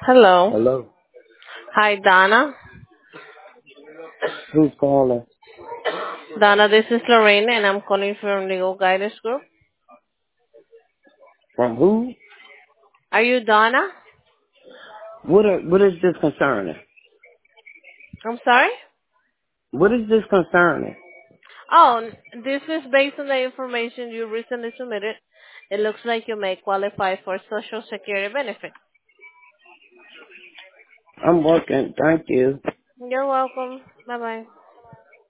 Hello. Hello. Hi, Donna. Who's calling? Donna, this is Lorraine, and I'm calling from Legal Guidance Group. From who? Are you Donna? What is this concerning? I'm sorry? What is this concerning? Oh, this is based on the information you recently submitted. It looks like you may qualify for Social Security benefit. I'm working. Thank you. You're welcome. Bye-bye.